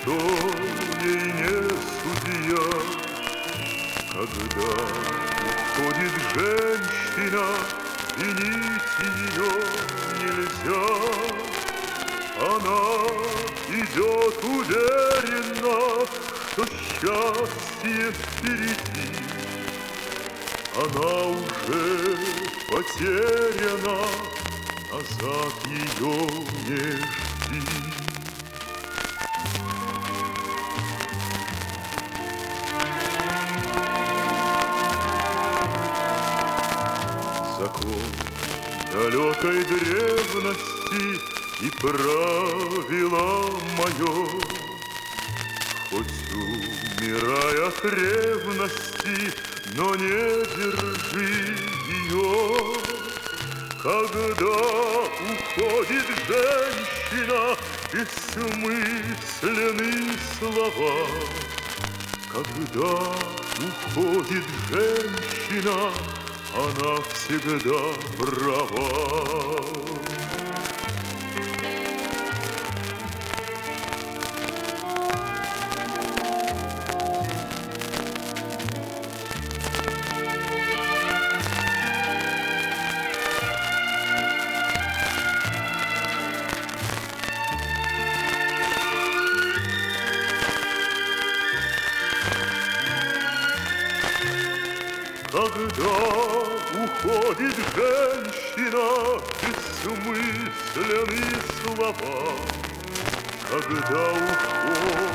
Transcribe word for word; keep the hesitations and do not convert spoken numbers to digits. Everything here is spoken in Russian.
никто ей не судья. Когда уходит женщина, винить ее нельзя. Она идет уверенно, что счастье впереди. Она уже потеряна, назад ее не жди. Закон далекой древности и правило мое, хоть умирай от ревности, но не держи ее. Когда уходит женщина, бессмысленны слова. Когда уходит женщина, она всегда права. Когда уходит женщина, бессмысленны слова. Когда уходит